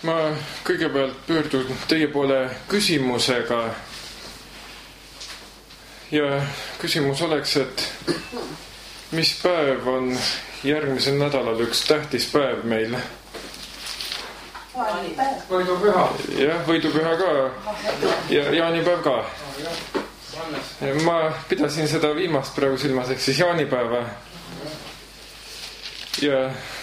Ma kõigepealt pöördun teie poole küsimusega. Ja küsimus oleks, et mis päev on järgmisel nädalal üks tähtis päev meil? Võidupüha. Jah, võidupüha ka ja jaanipäev ka. Ma pidasin seda viimast praegu silmas, ehk siis jaanipäeva. Ja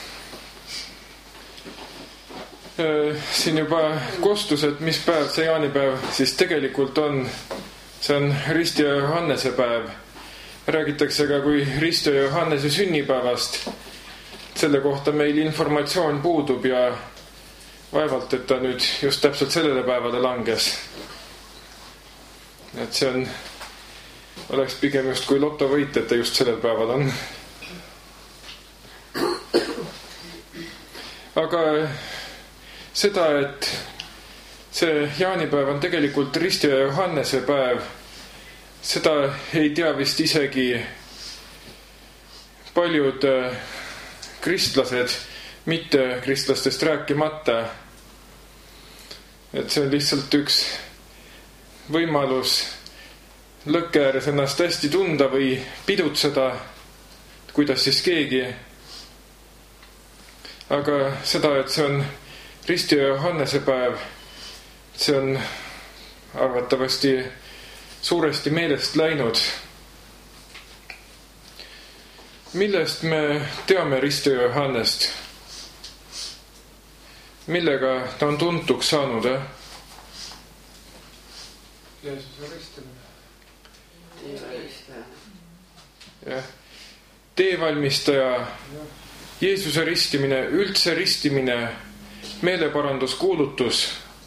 siin juba kostus, et mis päev see jaanipäev siis tegelikult on. See on Risti ja Johannese päev. Räägitakse ka kui Risti ja Johannese sünnipäevast. Selle kohta meil informatsioon puudub ja vaevalt, et ta nüüd just täpselt sellele päevale langes. Et see oleks pigem just kui lotovõit, et ta just sellel päeval on. Aga seda, et see jaanipäev on tegelikult Risti ja Johannese päev, seda ei tea vist isegi paljud kristlased, mitte kristlastest rääkimata. Et see on lihtsalt üks võimalus lõkke ääres ennast hästi tunda või pidutseda, kuidas siis keegi. Aga seda, et see on Risti ja Johannese päev, see on arvatavasti suuresti meelest läinud. Millest me teame Risti ja Johannest? Millega ta on tuntuks saanud? Jeesuse ristimine. Teevalmistaja, Jeesuse ristimine, üldse ristimine, meeleparanduskuulutus.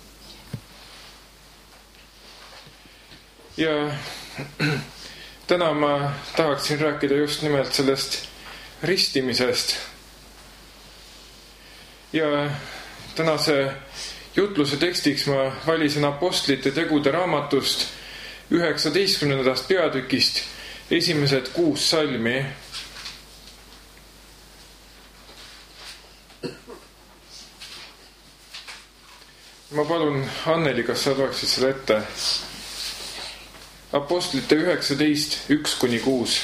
Ja täna ma tahaksin rääkida just nimelt sellest ristimisest. Ja tänase jutluse tekstiks ma valisin Apostlite tegude raamatust 19. peatükist esimesed 6 salmi. Ma palun, Anneli, kas sa loeksid selle ette? Apostlite 19, 1-6.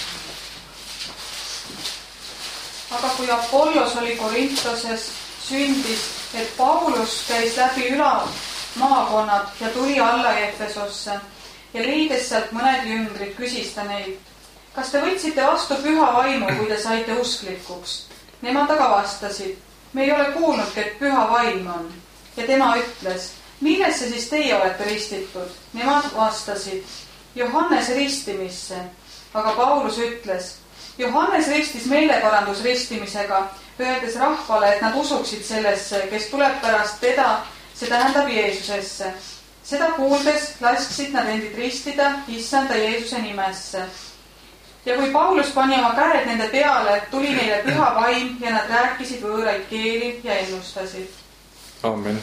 Aga kui Apollos oli Korintoses, sündis, et Paulus käis läbi ülamaakonnad ja tuli alla Efesosse ja leides sealt mõned jüngrid, küsis ta neid: kas te võtsite vastu püha vaimu, kui te saite usklikuks? Nemad aga vastasid: me ei ole kuulnudki, et püha vaim on. Ja tema ütles: millesse siis teie olete ristitud? Nemad vastasid: Johannese ristimisse. Aga Paulus ütles: Johannes ristis meeleparandusristimisega, öeldes rahvale, et nad usuksid sellesse, kes tuleb pärast teda, see tähendab Jeesusesse. Seda kuuldes lasksid nad endid ristida Issanda Jeesuse nimesse. Ja kui Paulus pani oma käed nende peale, tuli neile püha vaim ja nad rääkisid võõraid keeli ja ennustasid. Amen.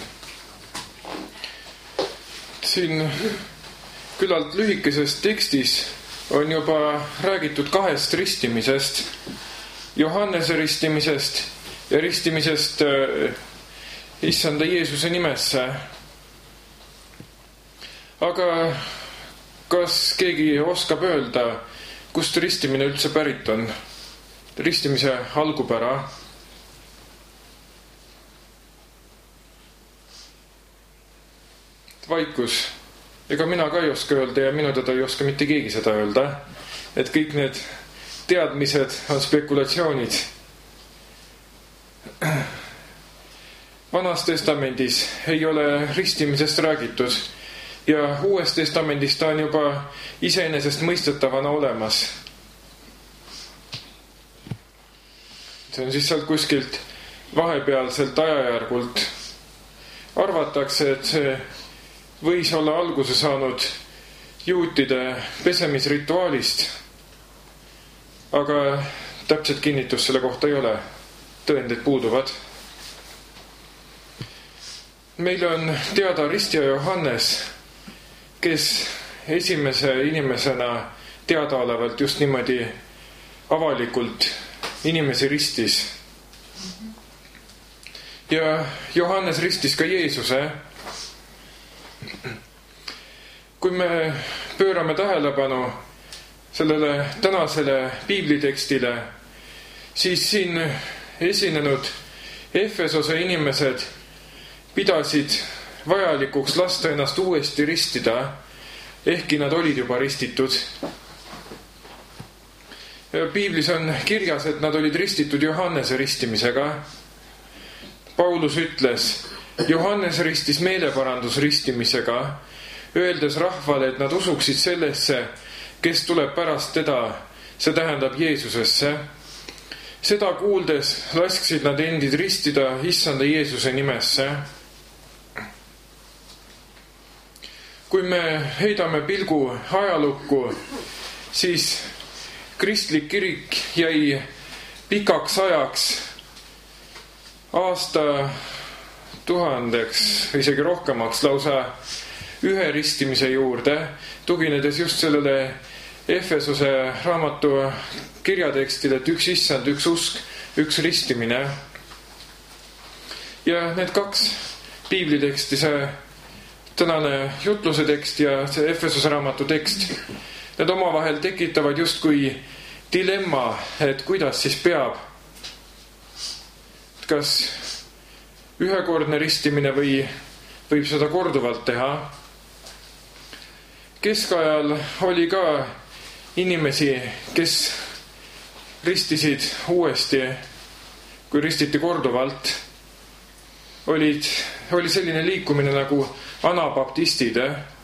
Siin küllalt lühikeses tekstis on juba räägitud 2 ristimisest. Johannese ristimisest ja ristimisest Issanda Jeesuse nimesse. Aga kas keegi oskab öelda, kust ristimine üldse pärit on? Ristimise algupära? Vaikus. Ega mina ka ei oska öelda ja minu teda ei oska mitte keegi seda öelda, et kõik need teadmised on spekulatsioonid. Vanas testamendis ei ole ristimisest räägitud ja Uues testamendis ta on juba iseenesest mõistetavana olemas. See on siis sealt kuskilt vahepealselt ajajärgult. Arvatakse, et see võis olla alguse saanud juutide pesemisrituaalist, aga täpset kinnitust selle kohta ei ole. Tõendid puuduvad. Meil on teada Risti ja Johannes, kes esimese inimesena teadaolevalt just niimoodi avalikult inimesi ristis. ja Johannes ristis ka Jeesuse. Kui me pöörame tähelepanu sellele tänasele piiblitekstile, siis siin esinenud Efesose inimesed pidasid vajalikuks lasta ennast uuesti ristida, ehkki nad olid juba ristitud. Piiblis on kirjas, et nad olid ristitud Johannese ristimisega. Paulus ütles, Johannes ristis meeleparandusristimisega, öeldes rahvale, et nad usuksid sellesse, kes tuleb pärast teda, see tähendab Jeesusesse. Seda kuuldes lasksid nad endid ristida issanda Jeesuse nimesse. Kui me heidame pilgu ajalukku, siis kristlik kirik jäi pikaks ajaks, aasta tuhandeks, isegi rohkemaks lausa ühe ristimise juurde, tuginedes just sellele Efesose raamatu kirjatekstile, et üks issand, üks usk, üks ristimine. Ja need kaks piibliteksti, see tänane jutluse tekst ja see Efesose raamatu tekst, need omavahel tekitavad justkui dilemma, et kuidas siis peab. Kas ühekordne ristimine või võib seda korduvalt teha? Keskajal oli ka inimesi, kes ristisid uuesti, kui ristiti korduvalt. Oli selline liikumine nagu anabaptistid.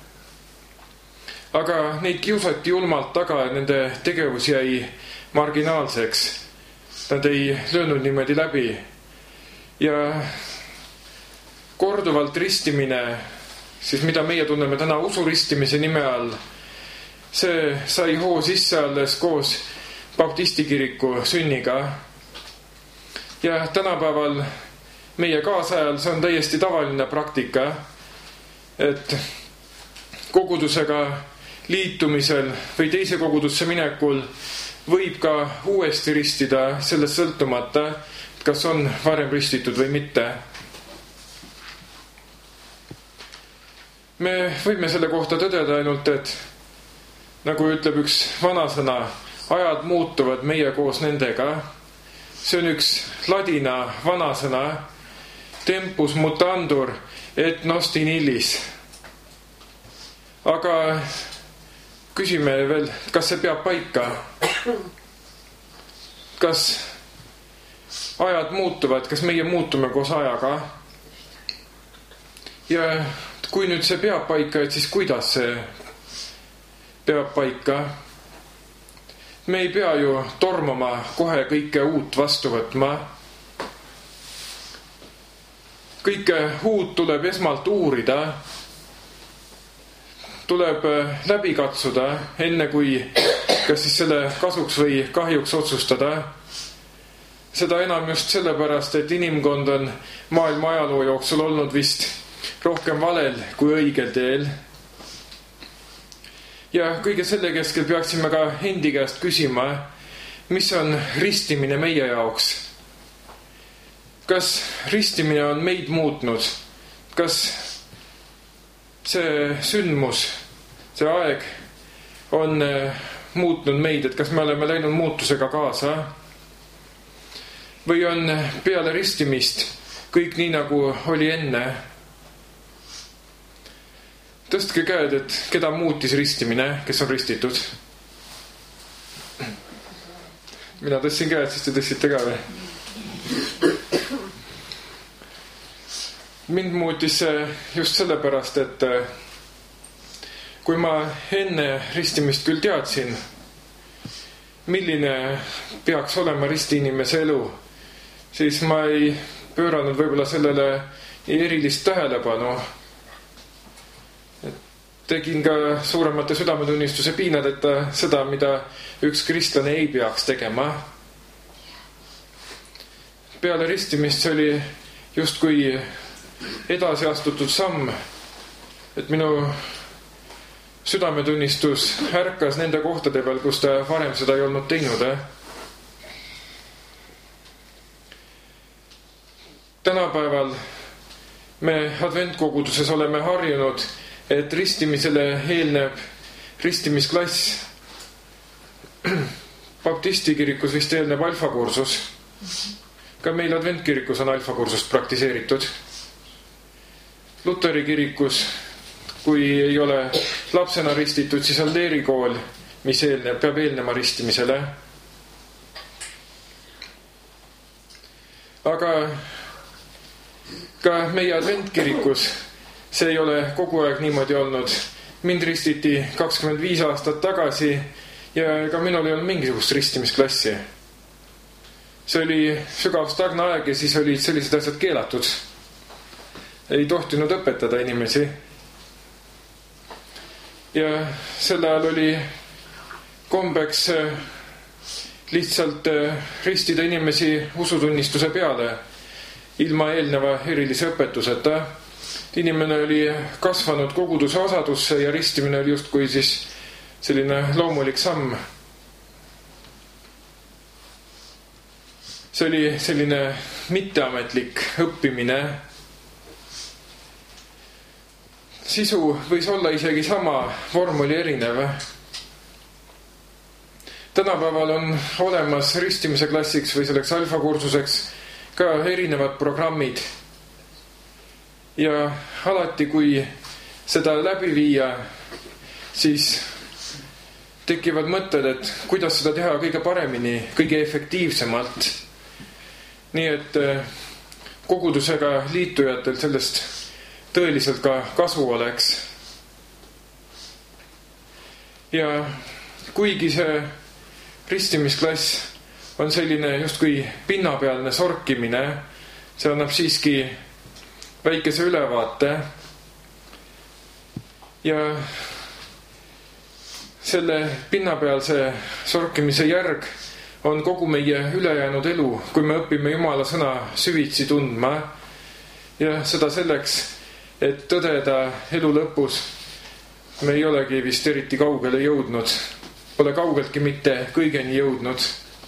Aga neid kiusati julmalt taga, nende tegevus jäi marginaalseks. Nad ei löönud niimoodi läbi. Ja korduvalt ristimine, siis mida meie tunneme täna usuristimise nime all, see sai hoo sisse alles koos baptistikiriku sünniga. Ja tänapäeval meie kaasajal see on täiesti tavaline praktika, et kogudusega liitumisel või teise kogudusse minekul võib ka uuesti ristida, sellest sõltumata, kas on varem ristitud või mitte. Me võime selle kohta tõdeda ainult, et nagu ütleb üks vanasõna, ajad muutuvad meie koos nendega. See on üks ladina vanasõna, tempus mutandur et nostin illis. Aga küsime veel, kas see peab paika? Kas ajad muutuvad, kas meie muutume koos ajaga? Ja kui nüüd see peab paika, et siis kuidas see peab paika? Me ei pea ju tormama kohe kõike uut vastu võtma. Kõike uut tuleb esmalt uurida. Tuleb läbi katsuda, enne kui kas siis selle kasuks või kahjuks otsustada. Seda enam just sellepärast, et inimkond on maailma ajaloo jooksul olnud vist rohkem valel kui õigel teel. Ja kõige selle keskel peaksime ka endi käest küsima, mis on ristimine meie jaoks? Kas ristimine on meid muutnud? Kas see sündmus, see aeg on muutnud meid, et kas me oleme läinud muutusega kaasa? Või on peale ristimist kõik nii, nagu oli enne? Tõstke käed, et keda muutis ristimine, kes on ristitud? Mina tõstsin käed, siis te tõstsite ka või? Mind muutis just sellepärast, et kui ma enne ristimist küll teadsin, milline peaks olema ristiinimese elu, siis ma ei pööranud võib-olla sellele erilist tähelepanu. Tegin ka suuremate südametunnistuse piinadeta seda, mida üks kristlane ei peaks tegema. Peale ristimist see oli justkui edasi astutud samm, et minu südametunnistus ärkas nende kohtade peal, kus ta varem seda ei olnud teinud. Tänapäeval me adventkoguduses oleme harjunud, et ristimisele eelneb ristimisklass. Baptisti kirikus vist eelneb alfakursus. Ka meil adventkirikus on alfakursust praktiseeritud. Luteri kirikus, kui ei ole lapsena ristitud, siis on leerikool, mis peab eelnema ristimisele. Aga ka meie adventkirikus see ei ole kogu aeg niimoodi olnud. Mind ristiti 25 aastat tagasi ja ega minul ei olnud mingisugust ristimisklassi. See oli sügav stagne aeg ja siis olid sellised asjad keelatud. Ei tohtinud õpetada inimesi. Ja sel ajal oli kombeks lihtsalt ristida inimesi usutunnistuse peale ilma eelneva erilise õpetuseta. Inimene oli kasvanud koguduse osadusse ja ristimine oli justkui siis selline loomulik samm. See oli selline mitteametlik õppimine. Sisu võis olla isegi sama, vorm oli erinev. Tänapäeval on olemas ristimise klassiks või selleks alfakursuseks ka erinevad programmid. Ja alati, kui seda läbi viia, siis tekivad mõtted, et kuidas seda teha kõige paremini, kõige efektiivsemalt. Nii et kogudusega liitujatel sellest tõeliselt ka kasu oleks. Ja kuigi see ristimisklass on selline justkui pinnapealne sorkimine, see annab siiski väikese ülevaate ja selle pinnapealse sorkimise järg on kogu meie ülejäänud elu, kui me õpime Jumala sõna süvitsi tundma ja seda selleks, et tõdeda elu lõpus me ei olegi vist eriti kaugele jõudnud, pole kaugeltki mitte kõigeni jõudnud.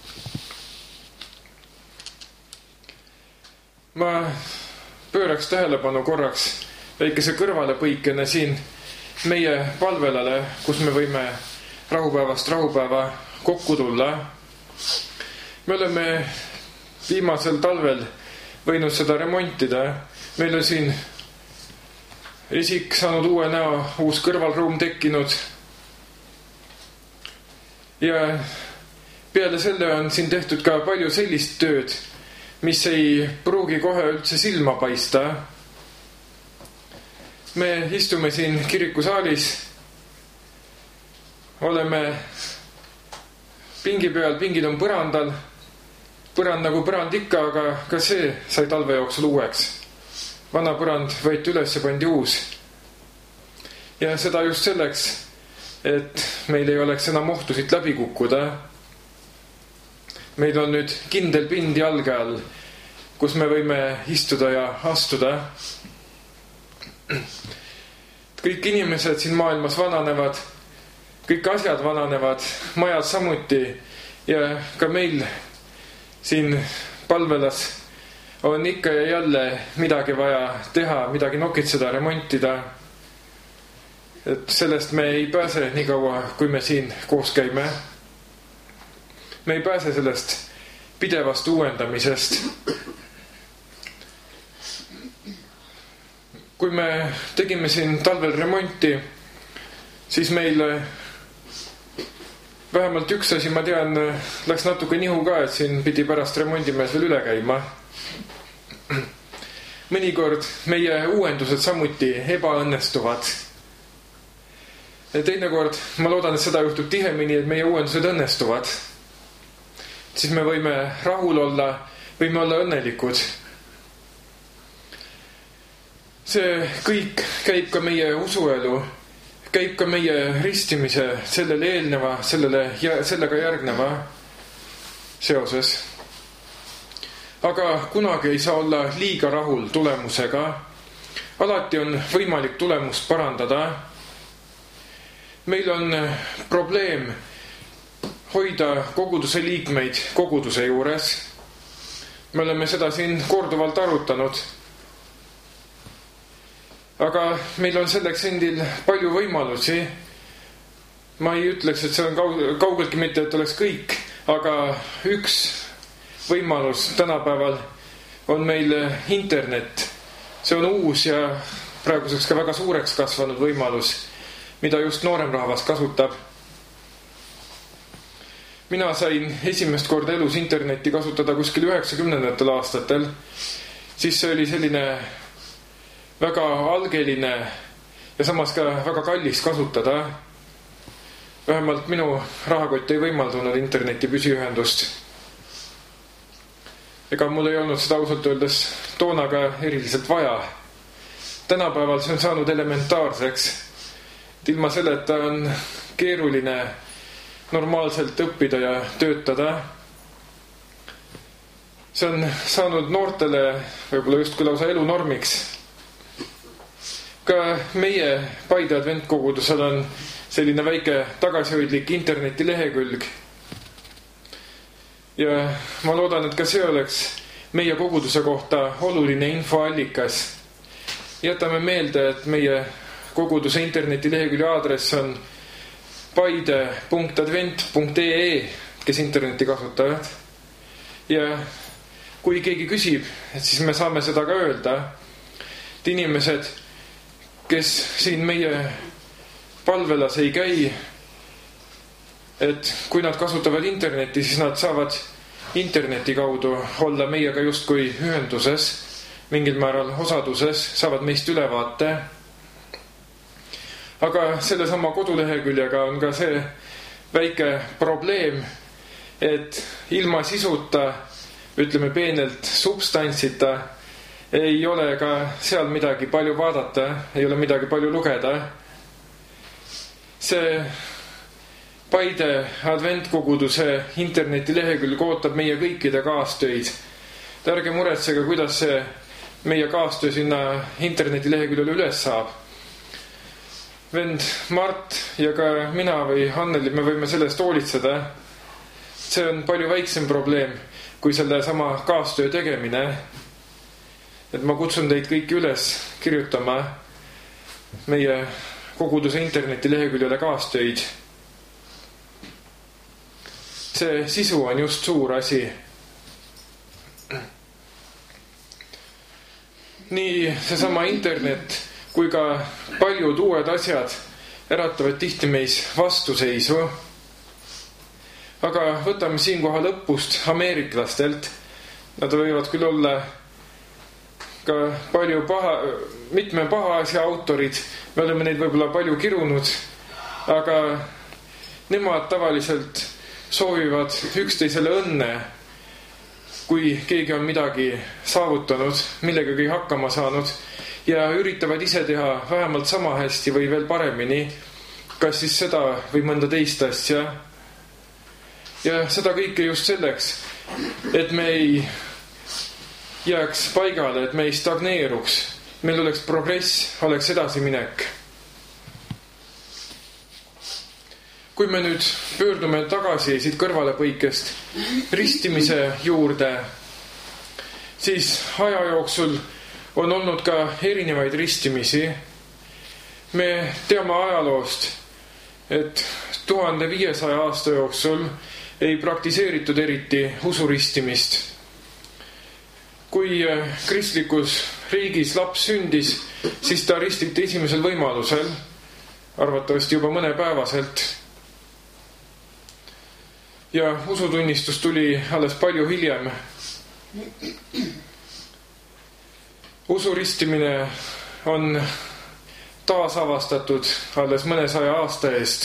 Ma pööraks tähelepanu korraks väikese kõrvalepõikene siin meie palvelale, kus me võime rahupäevast rahupäeva kokku tulla. Me oleme viimasel talvel võinud seda remontida. Meil on siin esik saanud uue näo, uus kõrvalruum tekkinud. Ja peale selle on siin tehtud ka palju sellist tööd, mis ei pruugi kohe üldse silma paista. Me istume siin kirikusaalis, oleme pingi peal, pingid on põrandal, põrand nagu põrand ikka, aga ka see sai talve jooksul uueks. Vana põrand võeti üles ja pandi uus. Ja seda just selleks, et meil ei oleks enam ohtu siit läbi kukkuda. Meil on nüüd kindel pind jalge all, kus me võime istuda ja astuda. Kõik inimesed siin maailmas vananevad, kõik asjad vananevad, majad samuti ja ka meil siin palvelas on ikka ja jälle midagi vaja teha, midagi nokitseda, remontida. Et sellest me ei pääse nii kaua, kui me siin koos käime. Me ei pääse sellest pidevast uuendamisest. Kui me tegime siin talvel remonti, siis meil vähemalt üks asi, ma tean, läks natuke nihu ka, et siin pidi pärast remondimees veel üle käima. Mõnikord meie uuendused samuti ebaõnnestuvad. Teinekord, ma loodan, et seda juhtub tihemini, et meie uuendused õnnestuvad. Siis me võime rahul olla, võime olla õnnelikud. See kõik käib ka meie usuelu, käib ka meie ristimise sellele eelneva, sellega järgneva seoses. Aga kunagi ei saa olla liiga rahul tulemusega. Alati on võimalik tulemust parandada. Meil on probleem hoida koguduse liikmeid koguduse juures. Me oleme seda siin korduvalt arutanud. aga meil on selleks endil palju võimalusi. Ma ei ütleks, et see on kaugeltki mitte, et oleks kõik, aga üks võimalus tänapäeval on meil internet. See on uus ja praeguseks ka väga suureks kasvanud võimalus, mida just noorem rahvas kasutab. Mina sain esimest korda elus internetti kasutada kuskil 90. aastatel. Siis see oli selline väga algeline ja samas ka väga kallis kasutada. Vähemalt minu rahakott ei võimaldunud interneti püsiühendust. Ega mul ei olnud seda ausalt öeldes toona ka eriliselt vaja. Tänapäeval see on saanud elementaarseks. Ilma selleta on keeruline normaalselt õppida ja töötada. See on saanud noortele võib-olla justkui lausa elunormiks. Ka meie Paide adventkogudusel on selline väike tagasihoidlik internetilehekülg. Ja ma loodan, et ka see oleks meie koguduse kohta oluline infoallikas. Jätame meelde, et meie koguduse internetilehekülje aadress on paide.advent.ee, kes interneti kasutavad. Ja kui keegi küsib, et siis me saame seda ka öelda, et inimesed, kes siin meie palvelas ei käi, et kui nad kasutavad interneti, siis nad saavad interneti kaudu olla meiega justkui ühenduses, mingil määral osaduses, saavad meist ülevaate. Aga sellesama koduleheküljega on ka see väike probleem, et ilma sisuta, ütleme peenelt substantsita, ei ole ka seal midagi palju vaadata, ei ole midagi palju lugeda. See Paide adventkoguduse internetilehekülg ootab meie kõikide kaastöid. Ärge muretsege, kuidas see meie kaastöö sinna internetileheküljele üles saab. Vend Mart ja ka mina või Anneli, me võime sellest hoolitseda. See on palju väiksem probleem kui selle sama kaastöö tegemine. Et ma kutsun teid kõiki üles kirjutama meie koguduse internetileheküljele kaastöid. See sisu on just suur asi. Nii seesama internet kui ka paljud uued asjad äratavad tihti meis vastuseisu. Aga võtame siinkohal õppust ameeriklastelt. Nad võivad küll olla ka palju mitme paha asja autorid. Me oleme neid võib-olla palju kirunud, aga nemad tavaliselt soovivad üksteisele õnne, kui keegi on midagi saavutanud, millegagi hakkama saanud ja üritavad ise teha vähemalt sama hästi või veel paremini, kas siis seda või mõnda teist asja. Ja seda kõike just selleks, et me ei jääks paigale, et me ei stagneeruks, meil oleks progress, oleks edasiminek. Kui me nüüd pöördume tagasi siit kõrvalepõikest ristimise juurde, siis aja jooksul on olnud ka erinevaid ristimisi. Me teame ajaloost, et 1500 aasta jooksul ei praktiseeritud eriti usuristimist. Kui kristlikus riigis laps sündis, siis ta ristiti esimesel võimalusel, arvatavasti juba mõnepäevaselt. Ja usutunnistus tuli alles palju hiljem. Usuristimine on taasavastatud alles mõnesaja aasta eest.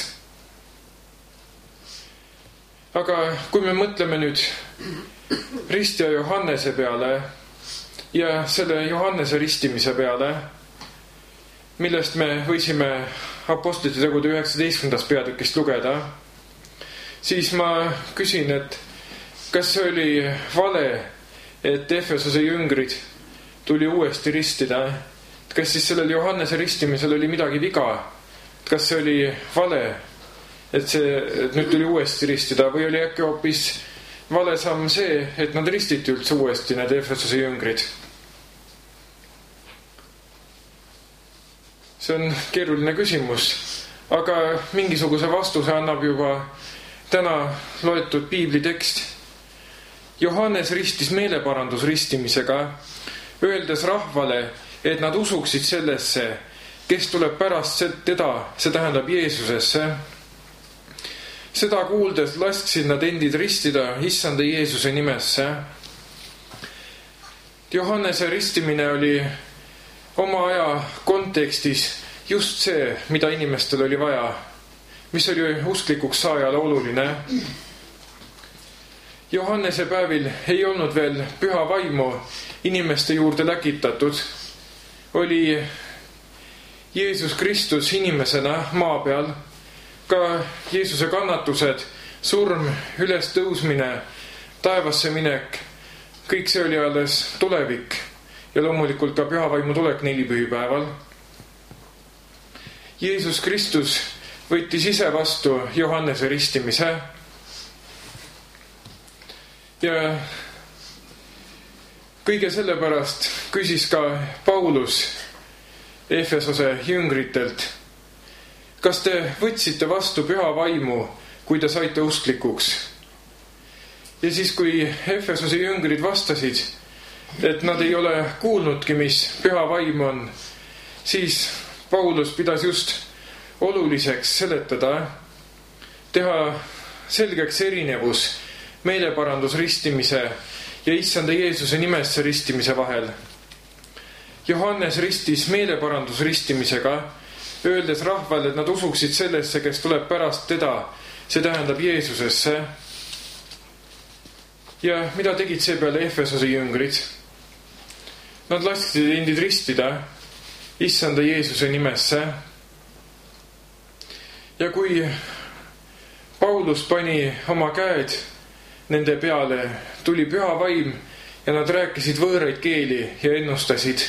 Aga kui me mõtleme nüüd ristja Johannese peale ja selle Johannese ristimise peale, millest me võisime Apostlite tegude 19. peatükist lugeda, siis ma küsin, et kas see oli vale, et Efesose jüngrid tuli uuesti ristida? Kas siis sellel Johannese ristimisel oli midagi viga? Kas see oli vale, et nüüd tuli uuesti ristida, või oli äkki hoopis vale samm see, et nad ristiti üldse uuesti, need Efesose jüngrid? see on keeruline küsimus, aga mingisuguse vastuse annab juba täna loetud piiblitekst. Johannes ristis meeleparandusristimisega, öeldes rahvale, et nad usuksid sellesse, kes tuleb pärast teda, see tähendab Jeesusesse. Seda kuuldes lasksid nad endid ristida issanda Jeesuse nimesse. Johannese ristimine oli oma aja kontekstis just see, mida inimestel oli vaja, mis oli usklikuks saajale oluline. Johannese päevil ei olnud veel püha vaimu inimeste juurde läkitatud. Oli Jeesus Kristus inimesena maa peal, ka Jeesuse kannatused, surm, ülestõusmine, taevasse minek, kõik see oli alles tulevik ja loomulikult ka püha vaimu tulek nelipühipäeval. Jeesus Kristus võttis ise vastu Johannese ristimise ja kõige sellepärast küsis ka Paulus Efesose jüngritelt, kas te võtsite vastu püha vaimu, kui te saite usklikuks? Ja siis, kui Efesose jüngrid vastasid, et nad ei ole kuulnudki, mis püha vaim on, siis Paulus pidas just oluliseks seletada, teha selgeks erinevus meeleparandusristimise ja issanda Jeesuse nimesse ristimise vahel. Johannes ristis meeleparandusristimisega, öeldes rahvale, et nad usuksid sellesse, kes tuleb pärast teda, see tähendab Jeesusesse. Ja mida tegid seepeale Efesose jüngrid? Nad lasksid endid ristida issanda Jeesuse nimesse. Ja kui Paulus pani oma käed nende peale, tuli püha vaim ja nad rääkisid võõraid keeli ja ennustasid.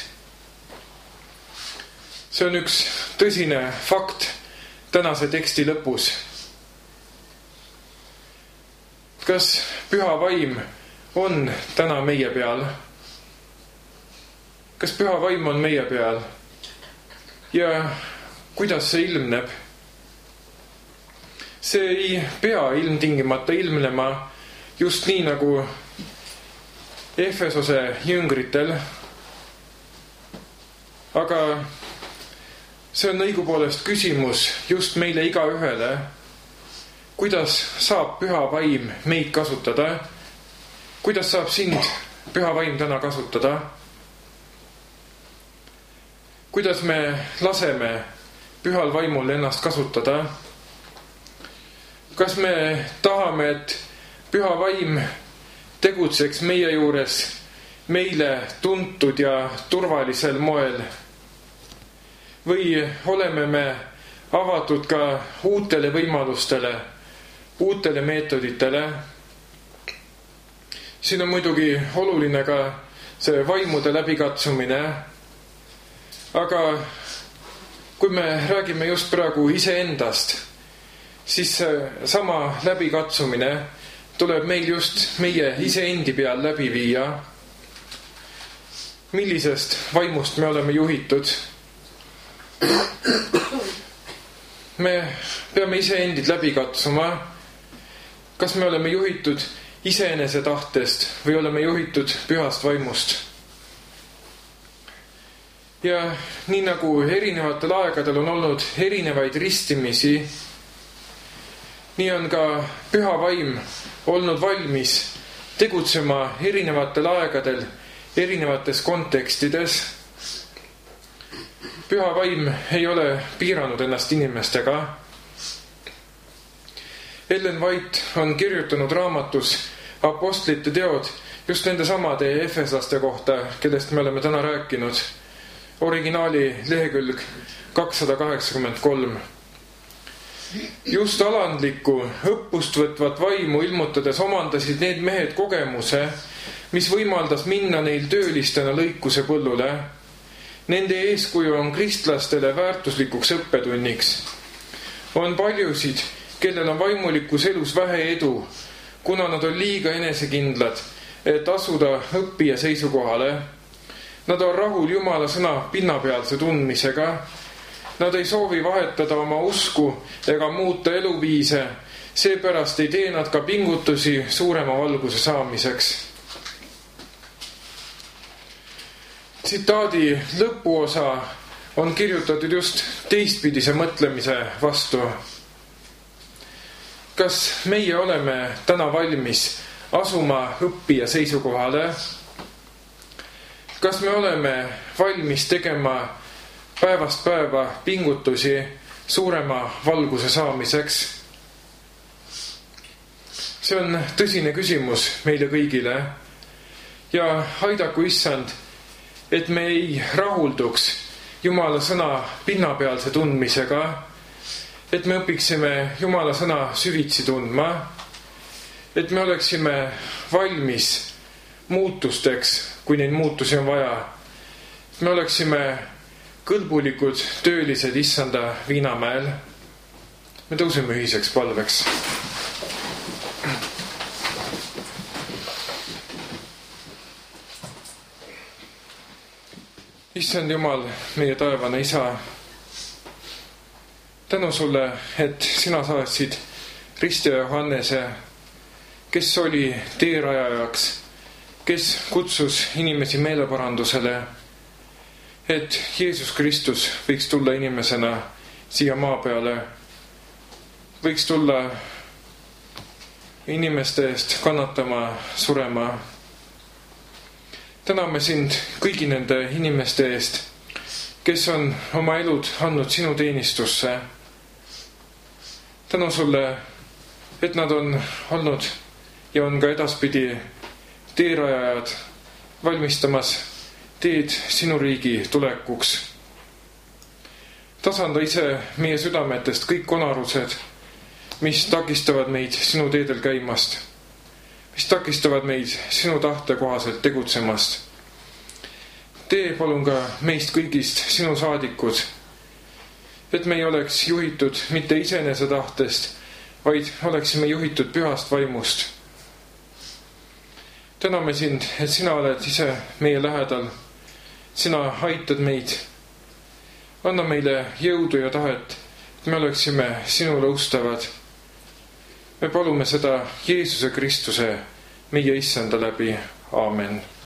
See on üks tõsine fakt tänase teksti lõpus. Kas püha vaim on täna meie peal? Kas püha vaim on meie peal? Ja kuidas see ilmneb? See ei pea ilmtingimata ilmnema just nii nagu Efesose jüngritel, aga see on õigupoolest küsimus just meile igaühele. Kuidas saab püha vaim meid kasutada? Kuidas saab sind püha vaim täna kasutada? Kuidas me laseme pühal vaimul ennast kasutada? Kas me tahame, et püha vaim tegutseks meie juures meile tuntud ja turvalisel moel? Või oleme me avatud ka uutele võimalustele, uutele meetoditele? Siin on muidugi oluline ka see vaimude läbikatsumine. Aga kui me räägime just praegu iseendast, siis sama läbikatsumine tuleb meil just meie iseendi peal läbi viia. Millisest vaimust me oleme juhitud? Me peame iseendid läbi katsuma. Kas me oleme juhitud iseenese tahtest või oleme juhitud pühast vaimust? Ja nii nagu erinevatel aegadel on olnud erinevaid ristimisi, nii on ka püha vaim olnud valmis tegutsema erinevatel aegadel, erinevates kontekstides. Püha vaim ei ole piiranud ennast inimestega. Ellen White on kirjutanud raamatus Apostlite teod just nende samade efeslaste kohta, kellest me oleme täna rääkinud. Originaali lehekülg 283. Just alandlikku, õppust võtvat vaimu ilmutades omandasid need mehed kogemuse, mis võimaldas minna neil töölistena lõikuse põllule. Nende eeskuju on kristlastele väärtuslikuks õppetunniks. On paljusid, kellel on vaimulikus elus vähe edu, kuna nad on liiga enesekindlad, et asuda õppija seisukohale. Nad on rahul Jumala sõna pinnapealse tundmisega Nad ei soovi vahetada oma usku ega muuta eluviise, seepärast ei tee nad ka pingutusi suurema valguse saamiseks. Tsitaadi lõpuosa on kirjutatud just teistpidise mõtlemise vastu. Kas meie oleme täna valmis asuma õppija seisukohale? Kas me oleme valmis tegema päevast päeva pingutusi suurema valguse saamiseks? See on tõsine küsimus meile kõigile ja aidaku Issand, et me ei rahulduks Jumala sõna pinnapealse tundmisega, et me õpiksime Jumala sõna süvitsi tundma, et me oleksime valmis muutusteks, kui neid muutusi on vaja. Me oleksime kõlbulikud töölised Issanda viinamäel. Me tõuseme ühiseks palveks. Issand Jumal, meie taevane Isa, tänu sulle, et sina saatsid ristija Johannese, kes oli teerajajaks, kes kutsus inimesi meeleparandusele, et Jeesus Kristus võiks tulla inimesena siia maa peale, võiks tulla inimeste eest kannatama, surema. Täname sind kõigi nende inimeste eest, kes on oma elud andnud sinu teenistusse. Tänu sulle, et nad on olnud ja on ka edaspidi teerajajad valmistamas teed sinu riigi tulekuks. Tasanda ise meie südametest kõik konarused, mis takistavad meid sinu teedel käimast, mis takistavad meid sinu tahte kohaselt tegutsemast. Tee palun ka meist kõigist sinu saadikud, et me ei oleks juhitud mitte iseenese tahtest, vaid oleksime juhitud pühast vaimust. Täname sind, et sina oled ise meie lähedal. Sina aitad meid. Anna meile jõudu ja tahet, et me oleksime sinule ustavad. Me palume seda Jeesuse Kristuse, meie Issanda läbi. Aamen.